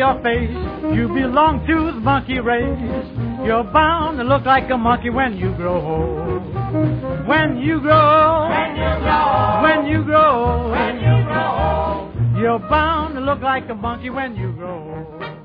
your face. You belong to the monkey race. You're bound to look like a monkey when you grow old. When you grow, when you grow, when you grow, when you grow old. You're bound to look like a monkey when you grow old.